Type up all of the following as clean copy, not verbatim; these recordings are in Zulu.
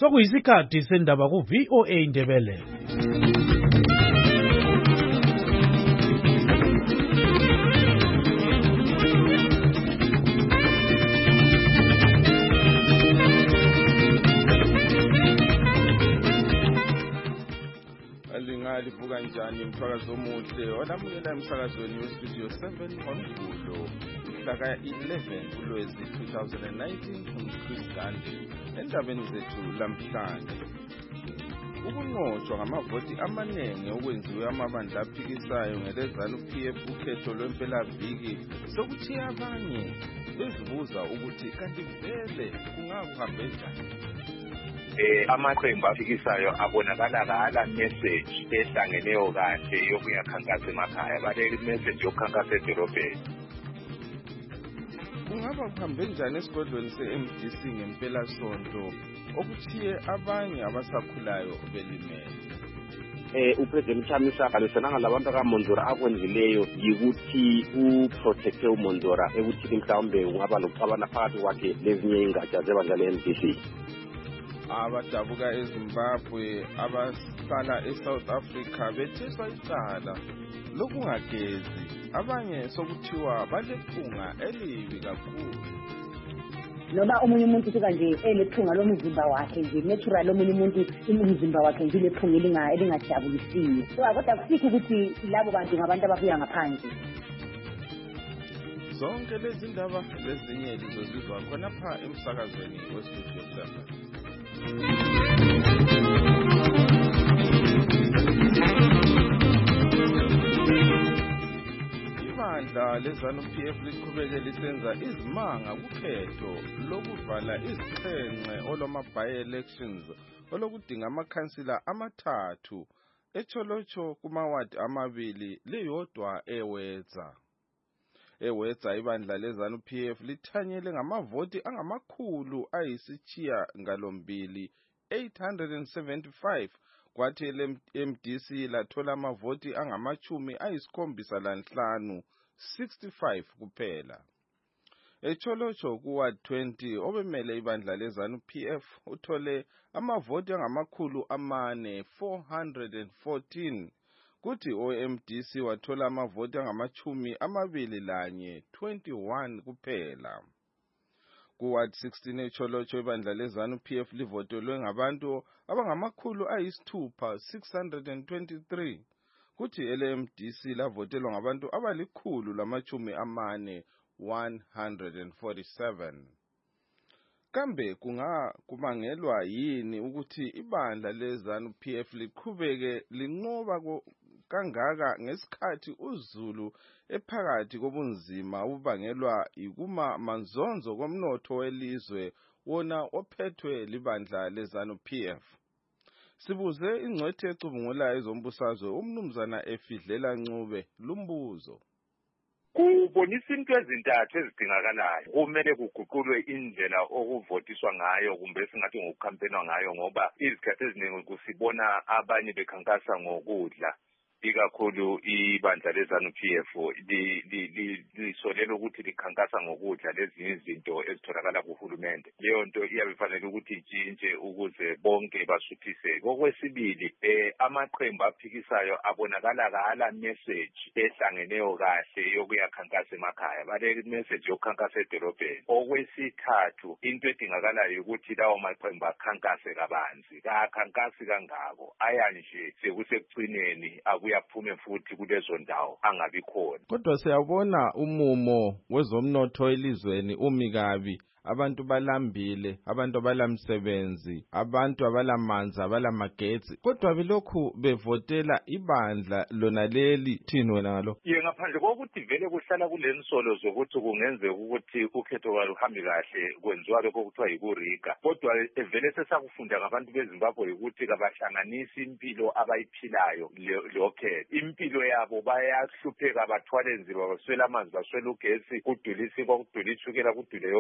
Sokuyisikhathi sendaba ku-VOA Indebele. Livuka njani umthwakazi omuhle olamukela emsakazweni westudio 7 ngoMvulo mhla 11 kuLwezi 2019 uMchris Gandhi. Endabeni zethu lamhlanje, ukunqotshwa ngamavoti amaningi okwenziwe amabandla aphikisayo ngelezanu-PF ukhetho lwempelaviki sokuthiya abanye bezibuza ukuthi kanti vele kungahambe njani. Amaqembu aphikisayo abonakala kala message ehlangeneyo kahle yokuyakhankasa emakhaya, baleli message yokukhankasa edolobheni. Kungaba kuhambe njani esigodlweni se-MDC ngempelasonto okuthiye abanye abasakhulayo belimele? uPresident Chamisa kalosenanga labantu akaMondora akwenzileyo yikuthi uprotecte uMondora ekuthi mhlawumbe ungaba lokuxabana phakathi kwakhe lezinye ingatsha zebandla le-MDC. Abadabuka eZimbabwe abahlala eSouth Africa bethiswa icala lokungagezi, abanye sokuthiwa balephunga elibi kakhulu. Noma omunye umuntu usuka nje elephunga lomzimba wakhe nje natural, omunye umuntu umzimba wakhe nje lephunga elingajabulisiyo. So kodwa kusikho ukuthi labo bantu ngabantu ababuya ngaphandle. Zonke lezi ndaba lezinye lizozizwa khonapha emsakazweni westudio 7. Ibandla lezanu-PF liqhubeke lisenza izimanga kukhetho lokuvala izixhenxe olwama-by-elections olokudinga amakhansila amathathu eTsholotsho kumawadi amabili liyodwa eWedza. Ibandla lezanu-PF lithanyele ngamavoti angamakhulu ayisishiyagalombili 875, kwathi ele-MDC lathola amavoti angamachumi ayisikhombisa lanhlanu 65 kuphela. eTsholotsho kuward 20 obemele ibandla lezanu-PF uthole amavoti angamakhulu amane 414, kuthi o-MDC wathola amavoti angamachumi amabili lanye 21 kuphela. Kuward 16 eTsholotsho ibandla lezanu-PF livotelwe ngabantu abangamakhulu ayisithupha 623, kuthi ele-MDC lavotelwa ngabantu abalikhulu lamachumi amane 147. Kambe kumangelwa yini ukuthi ibandla lezanu-PF liqhubeke linqoba kangaka ngesikhathi uZulu ephakathi kobunzima obubangelwa yikuma manzonzo komnotho welizwe wona ophethwe libandla lezanu-PF? Sibuze ingcwethi ecubungula ezombusazwe umnumzana Efidlela Ncube lumbuzo. Kubonisa into ezintathu ezidingakalayo. Kumele kuguqulwe indlela okuvotiswa ngayo, kumbe singathi ngokukhampenwa ngayo, ngoba izikhathi eziningi kusibona abanye bekhankasa ngokudla, ikakhulu ibandla lezanu-PF lisolela ukuthi likhankasa ngokudla lezinye izinto ezitholakala kuhulumende. Leyo nto iyabe ifanele ukuthi itshintshe ukuze bonke basuthiseke. Okwesibili, amaqembu aphikisayo abonakala kala message ehlangeneyo kahle yokuyakhankasa emakhaya, baleli message yokukhankasa edolobheni. Okwesithathu, into edingakalayo ukuthi lawo maqembu akhankase kabanzi, akhankasi kangako, aya nje sekusekucineni yaphume futhi kulezo ndawo angabi khona. Kodwa siyabona umumo wezomnotho elizweni umi kabi, abantu balambile, abantu abalamsebenzi, abantu abalamanzi, abalamagetsi, kodwa bilokhu bevotela ibandla lona leli. Thini wena ngalo? Ngaphandle kokuthi vele kuhlala kulensolo zokuthi kungenzeka ukuthi ukhetho kaluhambi kahle kwenziwa lokho kuthiwa yikurika, kodwa vele sesakufunda ngabantu beZimbabwe ukuthi kabahlanganisi impilo abayiphilayo lokhetho. Impilo yabo bayahlupheka, bathwale nzima, baswela amanzi, baswela ugesi, kudula isikwa, kudula ishukela, kudula yonke into.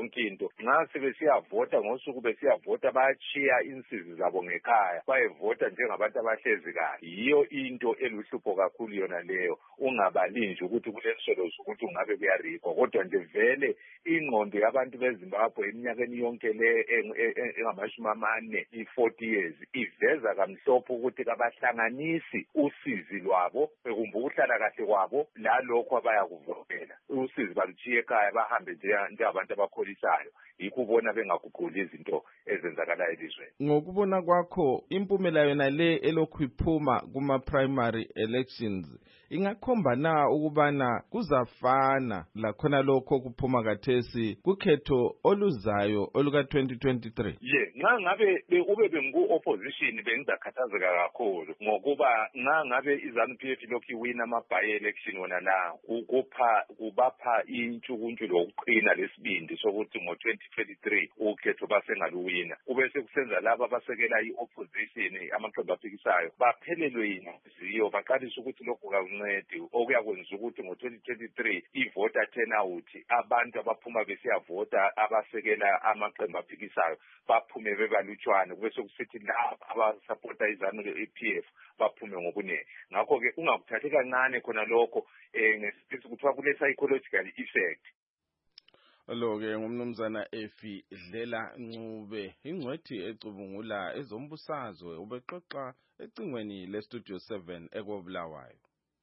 nxa sebesiyavota ngosuku besiyavota bayatshiya insizi zabo ngekhaya bayevota njengabantu abahlezi kahle. Yiyo into eluhlupho kakhulu yona leyo, ungabali nje ukuthi kulensolo zokuthi ungabe kuyarikwa, kodwa nje vele ingqondo yabantu beZimbabwe eminyakeni yonke le engamashumi 40 years iveza kamhlophe ukuthi kabahlanganisi usizi lwabo bekumbe ukuhlala kahle kwabo lalokho abayakuvotela. Usizi baluchiye ekhaya bahambe njengabantu abakholisayo, yikho ubona bengaguquli izinto ezenzakala elizweni. Ngokubona kwakho impumela yona le elokhu iphuma kuma-primary elections ingakhomba na ukubana kuzafana lakhona lokho kuphuma kathesi kukhetho oluzayo oluka-2023? Nxa ngabe ube bengu-opposition bengizakhathazeka kakhulu ngokuba nxa ngabe iZANU-PF lokhu iwina ama-by-election wona la kubapha intshukuntshu lokuqina lesibindi sokuthi ngo-2023 ukhetho basengaluwina. Kube sekusenza laba abasekela i-opposition amaqembu aphikisayo baphelelwe yinhliziyo baqalisa ukuthi lokhu kakuncedi, okuyakwenza ukuthi ngo-2023 i-voter turnout abantu abaphuma besiyavota abasekela amaqembu aphikisayo baphume bebalutshwane, kube sokusithi laba abasupporta iZANU-PF baphume ngobuningi. Ngakho-ke ungakuthathi kancane khona lokho ngesiphithi kuthiwa kule-psychological effect. Lo-ke ngumnumzana Efi Dlela Ncube, ingcwethi ecubungula ezombusazwe, ubexoxa ecingweni leStudio 7 ekobulawayo.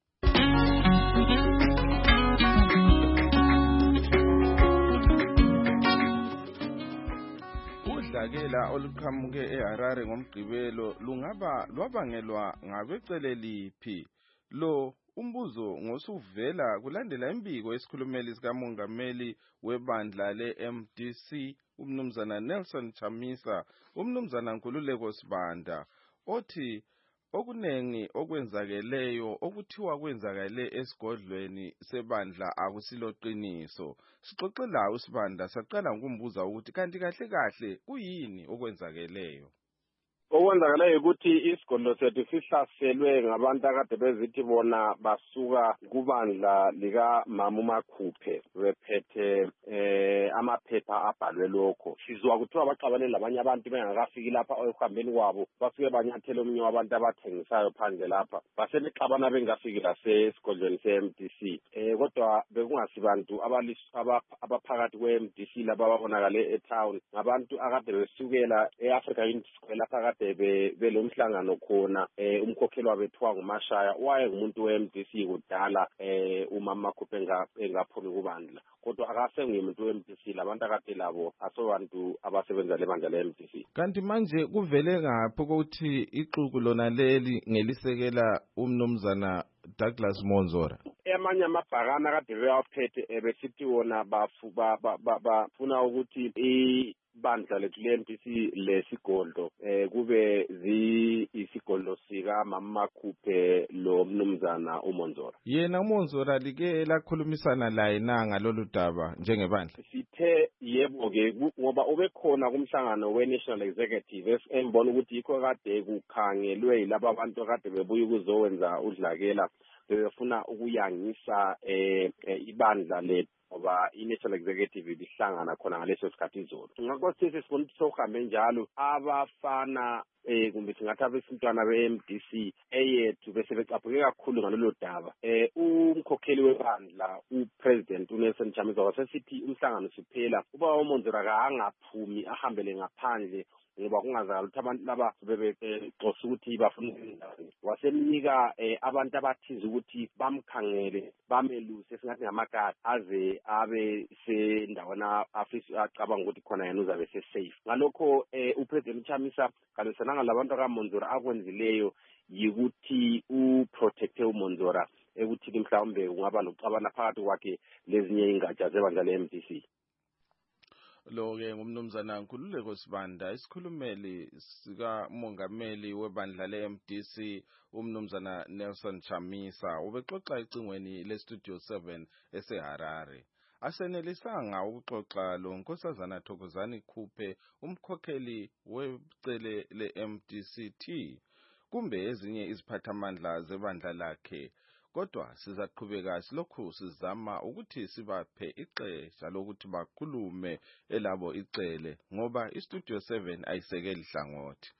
Udlakela oluqhamuke eHarare ngomgqibelo lungaba lwabangelwa ngabecele liphi? Lo umbuzo ngosuvela kulandela imbiko esikhulumeli sikamongameli webandla le-MDC umnumzana Nelson Chamisa, umnumzana Nkululeko Sibanda, othi okunengi okwenzakeleyo okuthiwa kwenzakele esigodlweni sebandla akusiloqiniso. Sixoxela uSibanda saqala ngokumbuza ukuthi kanti kahle kuyini okwenzakeleyo. Okwenzakalayo ukuthi isigodlo sethu sihlaselwe ngabantu akade bezithi bona basuka kubandla lika Mama Makhuphe bephethe amaphepha abhalwe lokho. Sizwa kuthiwa baxabane labanye abantu bengakafiki lapha okuhambeni kwabo, basuke banyathela omunye wabantu abathengisayo phandle lapha, basebexabana bengafiki lasesigodlweni se-MDC. Kodwa bekungasibantu abaphakathi kwe-MDC laba ababonakale etown, ngabantu akade besukela e-Africa Unity Square lapha belomhlangano khona. Umkhokheli wabethiwa nguMashaya wayengumuntu we-MDC kudala uMama Makhuphe engaphumi kubandla, kodwa akasengumuntu we-MDC. Labantu akade labo asobantu abasebenza lebandla le-MDC. Kanti manje kuvele ngaphi ukuthi ixuku lona leli ngelisekela umnumzana Douglas Monzora? Amanye amabhakana akade bewaphethe besithi wona bafuna ukuthi bandla lethu le-MDC lesigodlo kube isigodlo sika Mama Makhuphe lo mnumzana uMonzora. Yena uMonzora like lakhulumisana laye na ngalolu daba njengebandla? Sithe yebo-ke ngoba ubekhona kumhlangano we-National Executive embona ukuthi yikho kade kukhangelwe yilaba abantu kade bebuye ukuzowenza udlakela, befuna ukuyangisa ibandla lethu ngoba i-National Executive ibihlangana khona ngaleso sikhathi izolo. Ngakho sithi sifuna ukuthi sohambe njalo abafana kumbe singathi abesintwana be-MDC eyethu bese becaphuke kakhulu ngalolo daba. Umkhokheli webandla uPresident uNelson Chamisa wasesithi umhlangano siphela uba uMonzora angaphumi ahambele ngaphandle ngoba kungazakala ukuthi abantu laba bebexosa ukuthi bafuna endaweni. Wasemnika abantu abathize ukuthi bamkhangele bameluse singathi ngamakati aze abe sendawana afisa acabanga ukuthi khona yena uzabe se-safe. Ngalokho uPresident Chamisa kalesananga labantu akaMonzora akwenzileyo yikuthi uprotecte uMonzora ekuthi mhlawumbe kungaba nokuxabana phakathi kwakhe lezinye ingatsha zebandla le-MDC. Lo-ke ngumnumzana Nkululeko Sibanda, isikhulumeli sikamongameli webandla le-MDC umnumzana Nelson Chamisa, ubexoxa ecingweni leStudio 7 eseHarare. Asenelisanga ukuxoxa lo Nkosazana Thokozani Khuphe, umkhokheli wecele le-MDC kumbe ezinye iziphathamandla zebandla lakhe kodwa sizaqhubeka silokhu sizama ukuthi sibaphe ixesha lokuthi bakhulume elabo icele ngoba iStudio 7 ayisekeli hlangothi.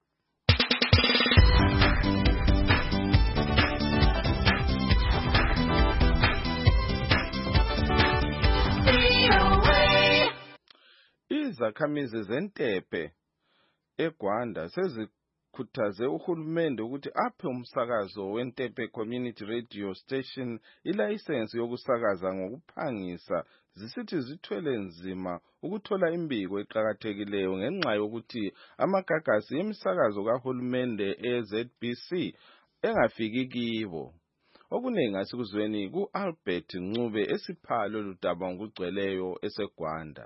Izakhamizi zeNtepe eGwanda sezikhuthaze uhulumende ukuthi aphe umsakazo weNtepe Community Radio Station ilayisensi yokusakaza ngokuphangisa zisithi zithwele nzima ukuthola imbiko eqhakathekileyo ngenxa yokuthi amagagasi emisakazo kahulumende eZBC engafiki kibo. Okuningi asikuzweni ku-Albert Ncube esiphalo ludaba ngokugcweleyo eseGwanda.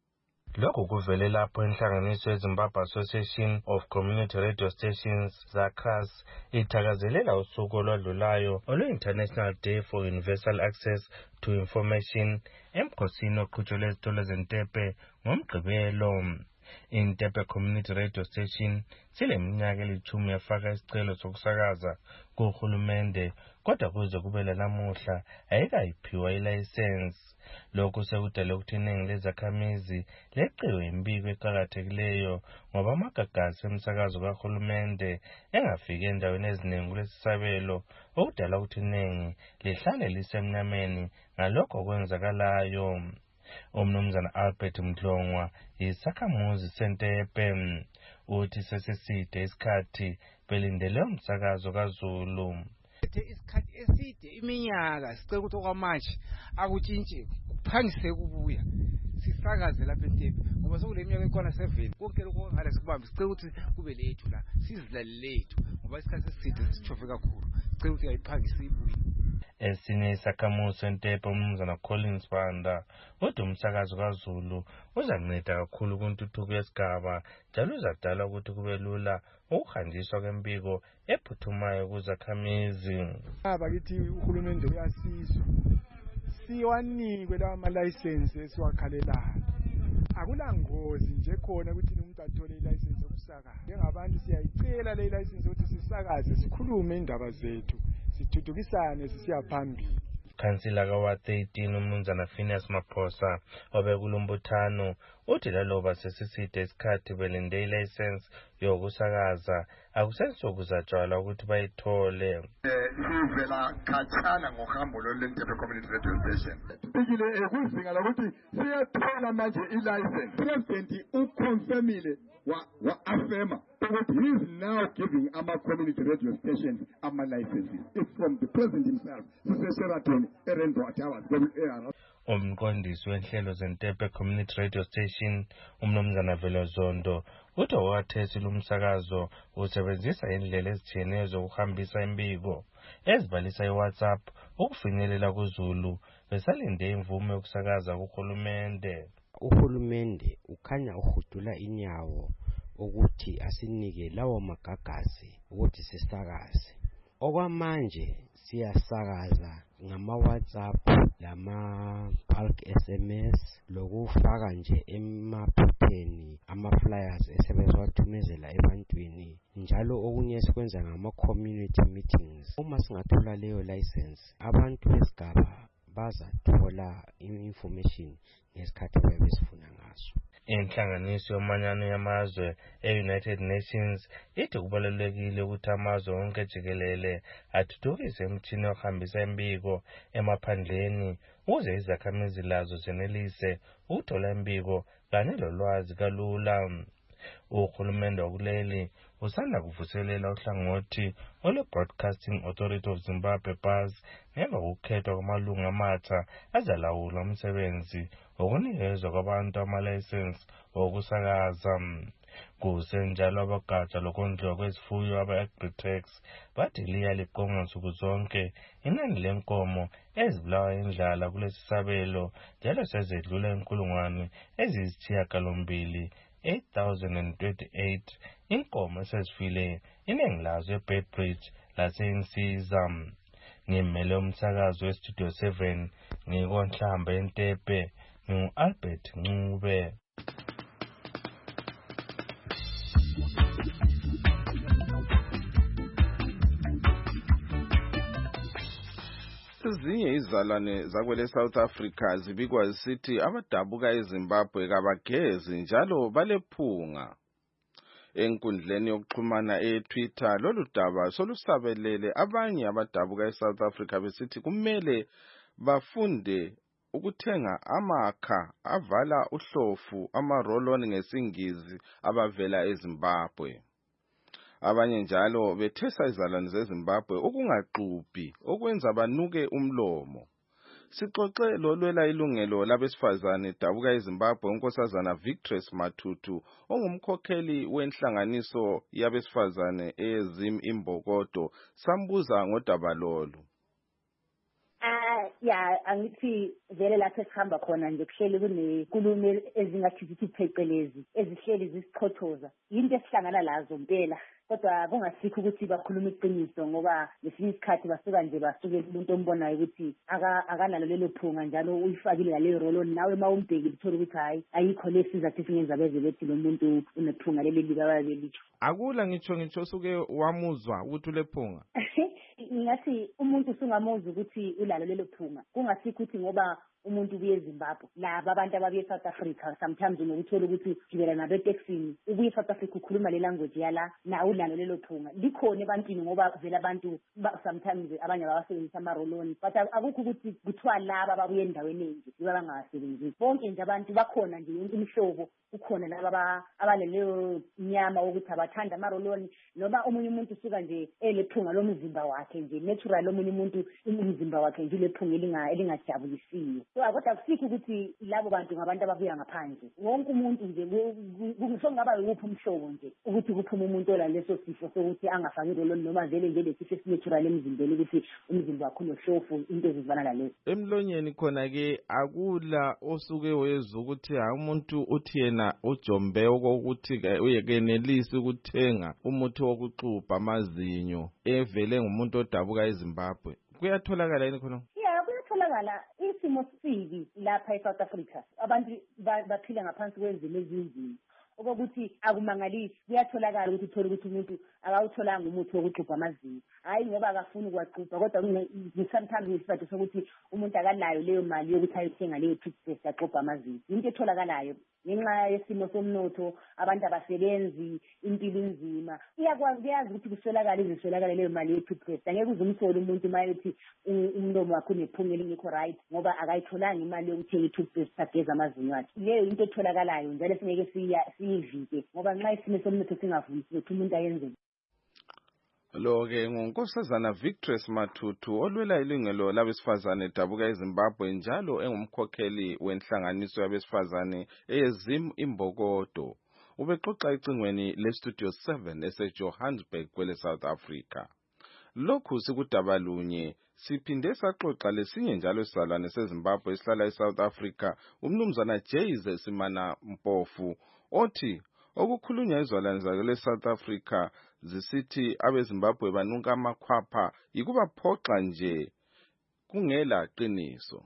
Lokhu kuvele lapho inhlanganiso yeZimbabwe Association of Community Radio Stations ZACAS ithakazelela usuku olwadlulayo olwe-International Day for Universal Access to Information emkhosini oqhutshelwe ezitolo zeNtepe ngoMgqibelo. INtepe Community Radio Station sileminyaka elithumi yafaka isicelo sokusakaza kuhulumende kodwa kuze kube lanamuhla ayikayiphiwa ilayisensi. Lokhu sekudale ukuthi iningi lezakhamizi leqiwe imbiko eqhakathekileyo ngoba amagagasi emsakazo kahulumende engafiki endaweni eziningi kulesisabelo okudala ukuthi iningi lihlale lisemnyameni ngalokho okwenzakalayo. Umnumzana Albert Mdlongwa isakhamuzi seNtepe uthi seseside isikhathi belindele umsakazo kaZulu. Isikhathi eside iminyaka sicela ukuthi okwamanje akutshintshwe kuphangise kubuya sisakaze lapha eNtepe ngoba sekule minyaka ekhona 7 konke lokho ngale sikubambe sicela ukuthi kube lethu la sizilalele lethu ngoba isikhathi eside sisijove kakhulu sicela ukuthi ayiphangise ibuye. Esinye isakhamuzi seNtepe umnumzana Collins Banda uthi umsakazo kaZulu uzanceda kakhulu kuntuthuko yesigaba njalo uzadala ukuthi kube lula ukuhanjiswa kwembiko ephuthumayo kuzakhamizi. Abakithi uhulumende uyasizwa siwanikwe lawa amalayisensi esiwakhalelayo. Akulangozi nje khona ukuthi umuntu athole ilayisensi yokusakaza. Njengabantu siyayicela le layisensi ukuthi sisakaze sikhulume indaba zethu sithuthukisane sisiya phambili. Kansila kaWard 13 umnumzana Phineas Maphosa obekulumbuthano uthi laloba sesiside isikhathi belinde ilayisensi yokusakaza akusensuku zatshwala ukuthi bayithole. Sivela khatshana ngohambo lweNtepe Community Radio Station. Ikile kuzinga lokuthi siyathola manje ilayisensi. President uconfirmile wa-affirma that he is now giving our community radio stations ama-licenses. It's from the president himself. Sisesheraton eRendo Atawaz. Umqondisi wenhlelo zeNtepe Community Radio Station umnumzana Velozondo uthi wathesile umsakazo usebenzisa indlela ezitshiyeneyo zokuhambisa imbiko ezibalisa iWhatsApp ukufinyelela kuZulu besalinde imvume yokusakaza kuhulumende. Uhulumende ukhanya uhudula inyawo ukuthi asinike lawo magagasi ukuthi sisakaze. Okwamanje siyasakaza ngama-WhatsApp lama bulk SMS lokufaka nje emaphepheni ama-flyers esebeziwathumezela ebantwini njalo okunye sikwenza ngama-community meetings. Uma singathola leyo license abantu besigaba bazathola information ngesikhathi besifuna ngaso. Inhlanganiso yomanyano yamazwe e-United Nations ithi kubalulekile ukuthi amazwe onke jikelele athuthukise imithini yokuhambisa imbiko emaphandleni ukuze izakhamizi lazo zenelise ukuthola imbiko kanye lolwazi kalula. Uhulumende wakuleli usanda kuvuselela uhlangothi olwe-Broadcasting Authority of Zimbabwe BAS ngemva kokukhethwa kwamalungu amatsha azalawula umsebenzi wokunikezwa kwabantu amalayisensi wokusakaza. Kusenjalo abagatsha lokondliwa kwezifuyo aba-Agritex bathi liya liqonga nsuku zonke inani lenkomo ezibulawa indlala kulesi sabelo njalo sezedlula inkulungwane eziyisishiyagalombili 8,028 inkomo esezifile iningi lazo eBedbridge lase-Insiza. Ngimele umsakazo weStudio 7 ngikonhlamba eNtepe ngu-Albert Ncube. ezinye izalwane zakwele South Africa zibikwa zisithi abadabuka eZimbabwe kabagezi njalo balephunga. Enkundleni yokuxhumana eTwitter lolu daba solusabelele abanye abadabuka eSouth Africa besithi kumele bafunde ukuthenga amakha avala uhlofu ama-roll-on ngesingisi abavela eZimbabwe. Abanye njalo bethesa izalwane zeZimbabwe ukungaxubhi okwenza banuke umlomo. Sixoxe lolwela ilungelo labesifazane dabuka eZimbabwe unkosazana Victress Matutu ongumkhokheli wenhlanganiso yabesifazane eZim Imbokodo sambuza ngodaba lolu. Angithi vele lapho esihamba khona nje kuhleli kunenkulumo ezingathithi phecelezi ezihleli zisichothoza into esihlangana lazo impela kodwa kungasikho ukuthi bakhuluma iqiniso ngoba lesinye isikhathi basuke umuntu ombonayo ukuthi akanalo lelo phunga njalo uyifakile ngale roll-on nawe mawumbhekile uthola ukuthi hayi ayikho lesizathu esingenza beze bethi lo muntu unephunga leli likababelitsho. Akula ngitsho suke wamuzwa ukuthi ulephunga. Ngathi umuntu usungamuzi ukuthi ulalo lelo phunga kungasikho ukuthi ngoba umuntu ubuye eZimbabwe laba abantu ababuye eSouth Africa sometimes unokuthola ukuthi gibela nabo eTexini ubuye eSouth Africa ukhuluma le language yala nawe ulalo lelo phunga likhona ebantwini ngoba vele abantu sometimes abanye abasebenzisa ama-roll-on but akukho ukuthi kuthiwa laba ababuye endaweni enje yiba bangasebenzisi bonke nje abantu bakhona nje yonke imihlobo kukhona laba abaleleyo nyama ukuthi abathanda ama-roll-on noma omunye umuntu usuka nje elephunga lomzimba wakhe nje natural omunye umuntu umzimba wakhe nje lephunga elingajabulisiyo. So kodwa akusikho ukuthi labo bantu ngabantu ababuya ngaphandle wonke umuntu nje kusho ngaba yuphi umhlobo nje ukuthi kuphuma umuntu ola leso sifo sokuthi angafaki roll-on noma vele nje lesifo esinatural emzimbeni ukuthi umzimba wakho unohlofu into ezifana nalezo. Emlonyeni khona ke akula osuke wezwa ukuthi umuntu uthi yena ujombe okokuthi uyekenelisa ukuthenga umuthi wokuxubha amazinyo evele ngumuntu odabuka eZimbabwe. Kuyatholakala yini khona? Kuyatholakala isimo sibi lapha eSouth Africa abantu baphila ngaphansi kwezimo ezinzima okokuthi akumangalisi kuyatholakala ukuthi uthole ukuthi umuntu akawutholanga umuthi wokuxubha amazinyo hayi ngoba akafuni ukuwagxubha kodwa sometimes ngesizathu sokuthi umuntu akanayo leyo mali yokuthi ayothenga leyo toothpaste axubha amazinyo into etholakalayo ngenxa yesimo somnotho abantu abasebenzi impilo inzima kuyazi ukuthi kuswelakala leyo mali ye-toothpaste angeke uze umthole umuntu uma yothi umlomo wakhe unephunga elingekho right ngoba akayitholanga imali yokuthenga i-toothpaste ageza amazinyo akhe leyo into etholakalayo njalo singeke siyivike ngoba nxa isimo somnotho singavumisi ukuthi umuntu ayenze. Lo-ke ngunkosazana Victress Matutu olwela ilungelo labesifazane dabuka eZimbabwe njalo engumkhokheli wenhlanganiso yabesifazane eZim Imbokodo. Ubexoxa ecingweni leStudio 7 eseJohannesburg kwele South Africa. Lokhu sikudaba lunye siphinde saxoxa lesinye njalo isizalwane seZimbabwe esihlala eSouth Africa umnumzana Jayze Simana Mpofu othi okukhulunywa izizalwane zakele South Africa zisithi abeZimbabwe banuka amakhwapha yikubaphoxa nje kungela qiniso.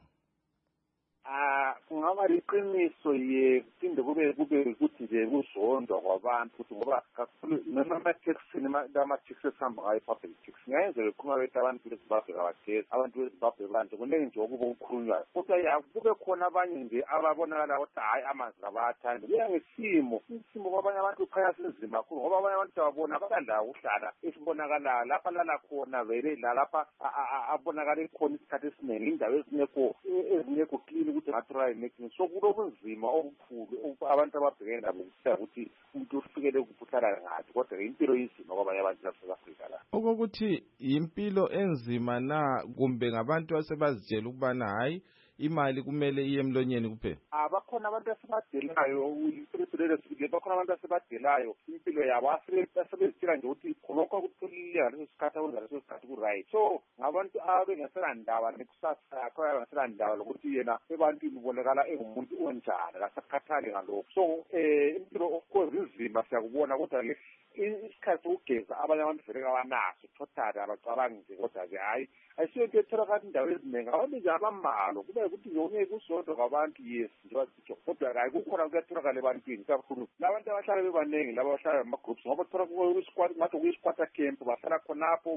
Kungaba liqiniso yephinde kube ukuthi nje kuzondwa kwabantu ngoba kakhulu noma ama-taxi ama-taxi esihamba ngayo i-public taxi ngayenzeka bekhuluma bethi abantu beZimbabwe kabagezi abantu beZimbabwe banje kuningi nje okuba okukhulunywayo kodwa kube khona abanye nje ababonakala ukuthi hhayi amanzi kabawathandi kuya ngesimo kwabanye abantu kukhanya sinzima kakhulu ngoba abanye abantu babona abakadla ukuhlala esibonakalayo lapha lala khona vele lapha abonakala khona isikhathi esiningi indawo ezingekho clean ukuthi ngathi so kulobunzima obukhulu abantu ababhekene nabo ukuthi umuntu ufikele kuphuthala ngathi kodwa impilo inzima kwabanye abantu la Africa la. Okokuthi impilo enzima na kumbe ngabantu asebazitshela ukubana hayi imali kumele iye emlonyeni kuphela? Bakhona abantu asebadelayo bakhona abantu asebadelayo impilo yabo asebezitshela nje ukuthi khonokho kutholile ngaleso sikhathi ngaleso sikhathi ku-right so ngabantu abengaselandaba nekusasa yakho abangaselandaba lokuthi yena ebantwini ubonakala engumuntu onjani kasakhathali ngalokho so impilo of course inzima siyakubona kodwa-ke isikhathi sokugeza abanye abantu vele kabanaso totally abacabangi nje kodwa-ke hhayi ayisiyo into etholakala indawo eziningi abantu nje abamalo kuba ukuthi yonke kusodwa kwabantu yes njengasitsho kodwa hayi kukhona kuyatholakala ebantwini kakhulu labantu abahlala bebaningi laba abahlala ngama-groups ngoba thola ngathi kuyi-squatter camp bahlala khonapho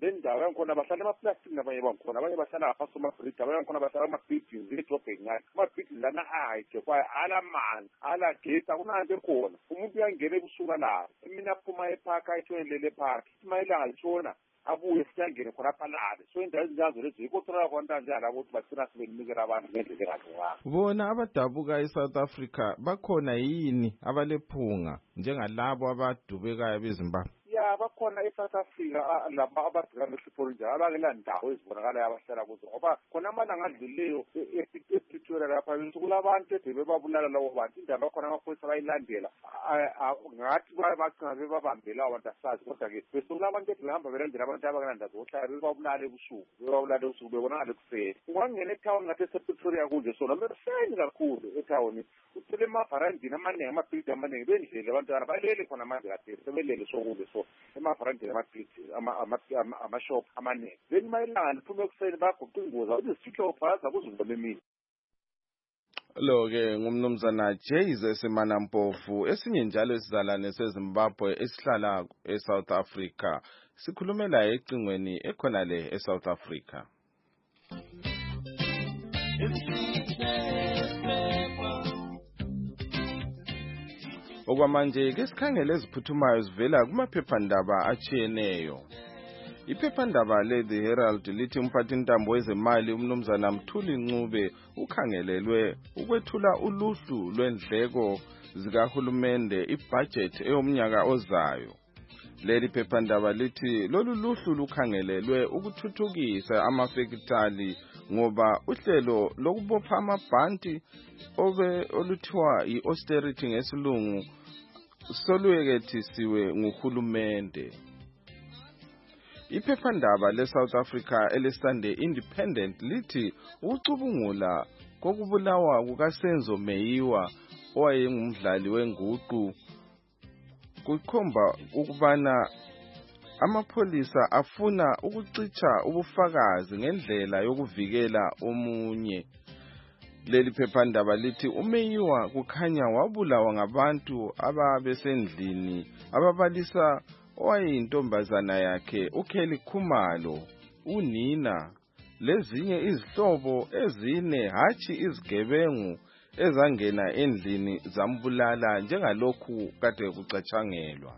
le ndawo yankhona bahlala emaplastikini abanye bankhona abanye bahlala ngaphansi kwamabhridi abanye bankhona bahlala ama-buildings edrobheni ngani ama-buildings lana ahayide kwayo alamanzi alagesi akunanto ekhona umuntu uyangena ebusuku alapho emina aphuma ephaka ayitshonelele ephaka uma ilanga litshona abuye siyangene khonapha lale so indawo ezinjalo lezo yikotola kwanta njalo ukuthi bagcina sebenikela abantu ngendlela engalunganga. Bona abadabuka eSouth Africa bakhona yini abalephunga njengalabo abadubekayo beZimbabwe? Ya bakhona eSouth Africa laba abadibana nehlupho njalo abakela ndawo ezibonakalayo abahlala kuzo ngoba khona amalanga adluleyo ePretoria lapha kulabantu ede babulala labo bantu indaba khona amaphoyisa bayilandela ngathi bagcina bebabambela abantu asazi kodwa ke besukula abantu ede behamba belandela abantu abakela ndawo ohlala bebabulala ebusuku bebonakala ekuseni ungangena etown ngathi ePretoria kunje sona beseni kakhulu etown uthole amavarandini amaningi amabhilidi amaningi bendlela abantu balele khona manje kade sebelele sokunje so emavarandini amabhilidi amashop amaningi then mayelanga liphume ekuseni baguqa ingozi ukuthi sifike ubhaza kuzindaba emini. Lo-ke ngumnumzana Jayze Semanampofu esinye njalo isizalwane seZimbabwe esihlala eSouth Africa sikhulumela ecingweni ekhona le eSouth Africa. Okwamanje ke sikhangele eziphuthumayo zivela kumaphephandaba atshiyeneyo. Iphephandaba le-The Herald lithi umphathintambo wezemali umnumzana Mthuli Ncube ukhangelelwe ukwethula uluhlu lwendleko zikahulumende ibudget eyomnyaka ozayo. Leli phephandaba lithi lolu luhlu lukhangelelwe ukuthuthukisa amafekitali ngoba uhlelo lokubopha amabhanti oluthiwa i-austerity ngesilungu soluyekethisiwe nguhulumende. Iphephandaba leSouth Africa eleSunday Independent lithi ukucubungula kokubulawa kukaSenzo Meyiwa owayengumdlali wenguqu kukhomba ukubana amapholisa afuna ukucitsha ubufakazi ngendlela yokuvikela omunye. Leli phephandaba lithi uMeyiwa kukhanya wabulawa ngabantu ababesendlini ababalisa owayintombazana yakhe uKelly Khumalo, unina, lezinye izihlobo ezine hathi izigebengu ezangena endlini zambulala njengalokhu kade kucatshangelwa.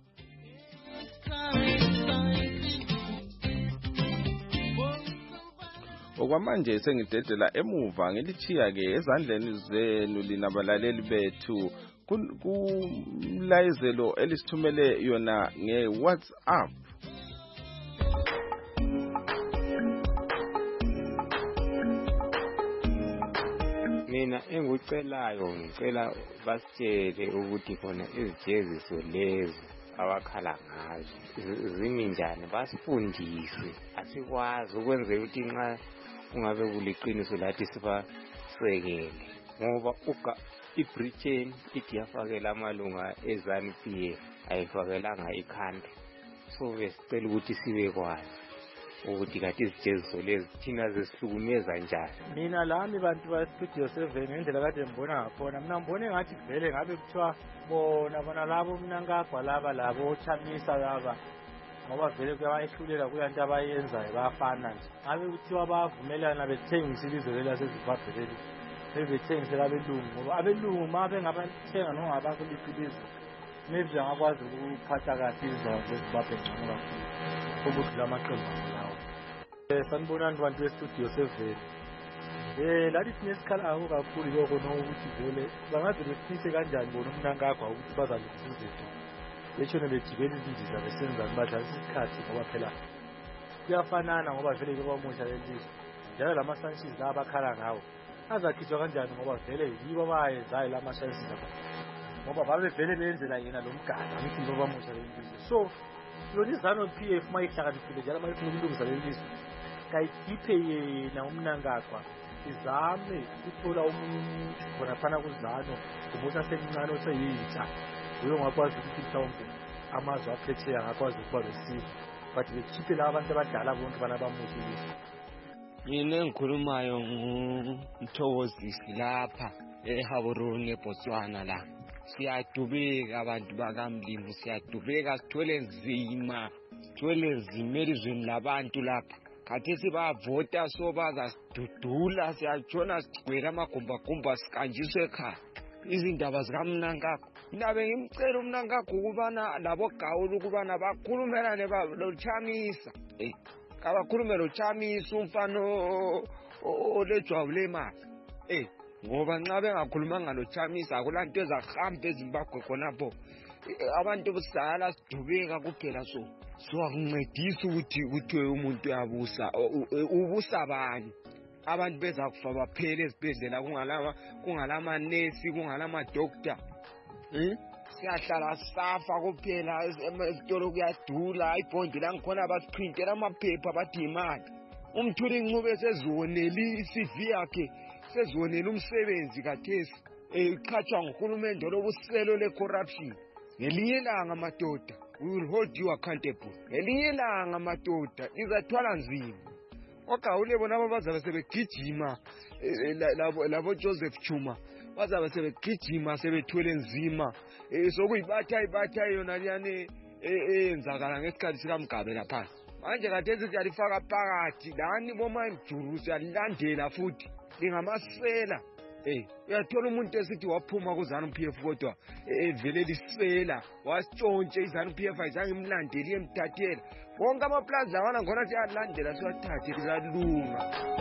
Okwamanje sengidedela emuva ngilithiya ke ezandleni zenu linabalaleli bethu kumlayezelo elisithumele yona ngeWhatsApp. Mina engicelayo ngicela basitshele ukuthi khona izijeziso lezo abakhala ngazo zimi njani basifundise asikwazi ukwenzela ukuthi nxa kungabe kuliqiniso lathi sibasekele ngoba iBritain ithi yafakela amalunga eZANU-PF ayifakelanga ikhanda so besicela ukuthi sibekwazi ukuthi kathi izijeziso lezi thina zisihlukumeza njani. Mina lami bantu ba-Studio 7 ngendlela kade ngibona ngakhona mina ngibone ngathi vele ngabe kuthiwa bona labo mnankagwa labo ochamisa laba ngoba vele kuyabayehlulela kuyanto abayenzayo bayafana nje ngabe kuthiwa bayavumelana bethengisa ilizwe laseZimbabwe leli bebethengisela abelungu ngoba abelungu ma bengabathenga noma ngabakuliphi ilizwe maybe angakwazi ukuphatha kahle izizwe zeZimbabwe ngcono kakhulu ukudlula amaqembu lawo. Sanibonani bantu beStudio 7. Lathi sinesikhalako kakhulu lokho nokuthi vele bangaze bephise kanjani bona umnankagwa ukuthi bazalungisa izinto beshone bejibela izindiza besenzani badlalisa isikhathi ngoba phela kuyafanana ngoba vele bebamusha lelizwe njalo lama-sanctions la abakhala ngawo azakhishwa kanjani ngoba vele yibo abayenzayo lama-sanctions ngoba babevele benzela yena lo mgada ngithi yibo bamusha lelizwe. So yona iZANU-PF uma ihlakaniphile njalo uma ifuna ukulungisa lelizwe kayikhiphe yena umnankagwa izame ukuthola umuntu khonaphana kuZANU umuntu asemncane oseyintsha uyo ngakwazi ukuthi mhlawumbe amazwe aphetheya angakwazi ukuba besizwe but bekhiphe laba abantu abadala bonke banabamusha ilizwe. Mina engikhulumayo nguMthokozisi lapha eHaburuni eBotswana la. siyadubeka abantu bakamlimi, siyadubeka, sithwele nzima elizweni labantu lapha. Khathesi bayavota so bazasidudula, siyatshona sigcwele amagumbagumba sikanjiswe ekhaya. Izindaba zikaMnangagwa, mina bengimcela uMnangagwa ukubana labo Gawule ukubana bakhulumelane loChamisa, kabakhulume loChamisa umfana olejwabu lemali, ngoba nxa bengakhulumanga loChamisa akulanto ezahamba eZimbabwe khonapho. Abantu besala sidubeka kuphela so akuncedisa ukuthi umuntu uyabusa, ubusa abantu. Abantu beza kufa baphele ezibhedlela kungalama nesi, kungalama doctor. Siyahlala safa kuphela, esitolo kuyadula, ibhondi langikhona basiprintela amaphepha bathi imali. Umthuli inqube sezonela iCV yakhe, sezonela umsebenzi kathesi, iqhatshwa nguhulumende lobuselo le-corruption. Ngelinye ilanga madoda, we will hold you accountable. Ngelinye ilanga madoda, izathwala nzima. OGawule bona bazabe sebegijima, labo Joseph Chuma bazabe sebegijima sebethwele nzima, sokuyibatha yona liyane eyenzakala ngesikhathi sikaMgabe lapha. Manje kathesi siyalifaka phakathi lani bomajuru, siyalilandela futhi lingamasela. Uyathola umuntu esithi waphuma kuZANU-PF kodwa vele lisela, wasitshontshe iZANU-PF ayizange imlandeli yemthathela. Wonke amaplans lawana ngona siyalandela siwathathe kuzalunga.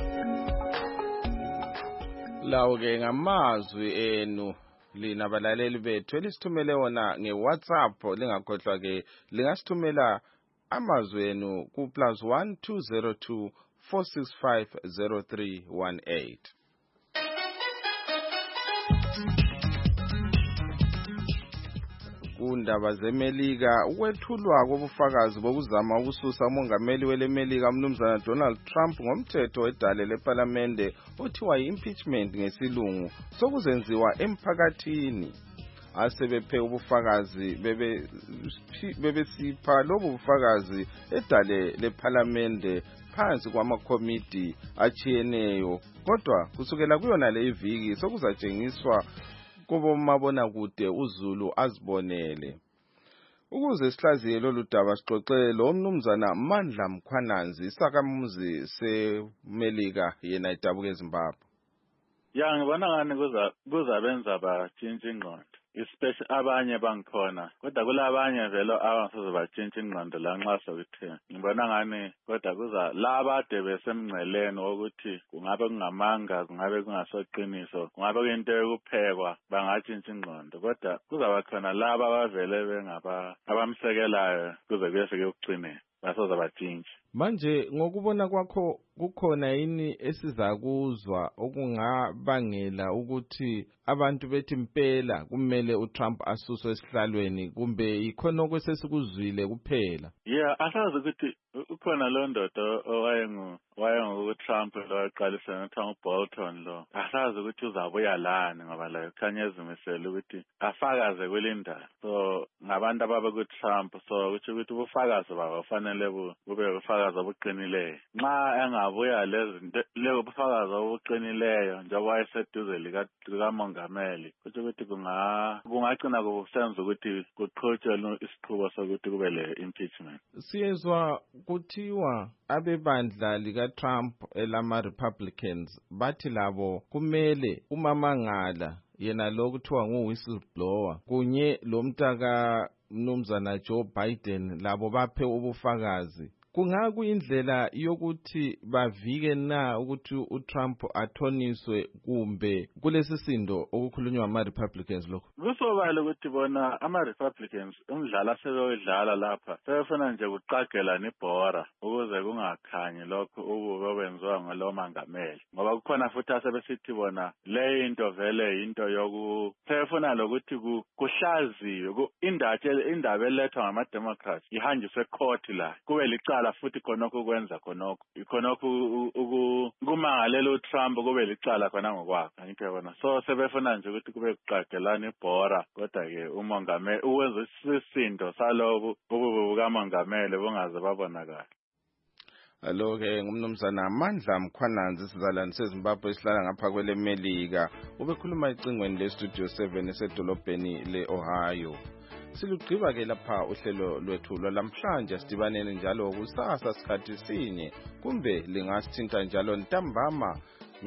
Lawo-ke ngamazwi enu lina balaleli bethu elisithumele wona ngeWhatsApp, lingakhohlwa-ke lingasithumela amazwi enu ku +1 202 465 0318. Kundaba zeMelika, ukwethulwa kobufakazi bokuzama ukususa umongameli weleMelika umnumzana Donald Trump ngomthetho wedale leParlamente othiwa yi-impeachment ngesilungu sokuzenziwa emphakathini. Asebephe ubufakazi bebesipha lobu bufakazi edale leParlamente phansi kwamakomiti achiyeneyo, kodwa kusukela kuyona le iviki sokuzatshengiswa kubomabonakude uZulu azibonele. Ukuze sihlaziye lolu daba sixoxe lo mnumzana Mandla Mkhwananzi, isakhamuzi seMelika yena idabuka eZimbabwe. Ya ngibona ngani kuzabenza batshintsha ingqondo, especially abanye bangikhona, kodwa kulabanye vele abangasoze batshintsha ingqondo la nxa sokuthini. Ngibona ngani kodwa laba ade besemngceleni wokuthi kungabe kungamanga, kungabe kungasoqiniso, kungabe kuyinto yokuphekwa, bangatshintsha ingqondo, kodwa kuzaba khona laba abavele abamsekelayo kuze kuyefika ekugcineni basoze batshintshe. Manje ngokubona kwakho kukhona yini esizakuzwa okungabangela ukuthi abantu bethi impela kumele uTrump asuswe esihlalweni, kumbe ikhona okwesesikuzwile kuphela? Asazi ukuthi ukhona lo ndoda wayengu-Trump lo waqalisa nokuthi uBolton lo. Asazi ukuthi uzabuya lani ngoba la ukhanya ezimisele ukuthi afakaze kulindaba. So ngabantu ababe ku-Trump, so kuthi ubufakazi babo fanele bube ubufakazi obuqinileyo. Nxa engabuya lezo bufakazi obuqinileyo njengoba wayeseduze likamongameli, kuthi ukuthi kungagcina kusenza ukuthi kuqhutshwe isiqhubo sokuthi kube le-impeachment. Siyezwa kuthiwa abebandla likaTrump elama-Republicans bathi labo kumele umamangala yena lo kuthiwa ngu-whistleblower kunye lo mntaka mnumzana Joe Biden labo baphe ubufakazi. Kungakuyindlela yokuthi bavike na ukuthi uTrump athoniswe, kumbe kulesisindo okukhulunywa ama-Republicans lokho? Kusobala ukuthi bona ama-Republicans umdlalo asebewudlala lapha sebefuna nje kuqagela nebhora ukuze kungakhanyi lokho obenziwa ngalo mangameli, ngoba kukhona futhi asebesithi bona le into vele into sebefuna lokuthi kuhlaziwe indaba elethwa ngama-Democrats ihanjiswe court la kube licala futhi khonokho kwenza khonokho kumangalela uTrump kube licala khona ngokwakhe, ngithe yabona. So sebefuna nje ukuthi kube kuqagelana ibhora, kodwa ke umongameli uwenza isisindo salobu ububukamongameli bungaze babonakala. Alo-ke ngumnumzana Amandla Mkhwananzi sizalwane seZimbabwe esihlala ngapha kwele Melika. Ubekhuluma ecingweni le-Studio 7 esedolobheni le-Ohio. Silugqiba-ke lapha uhlelo lwethu lwalamhlanje sidibanene njalo kusasa sikhathi sinye kumbe lingasithinta njalo ntambama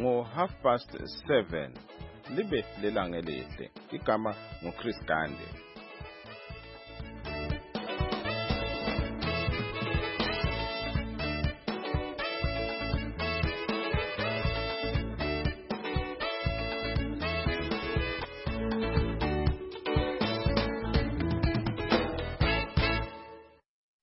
ngo7:30 libe lelanga elihle. Igama nguChris Gande.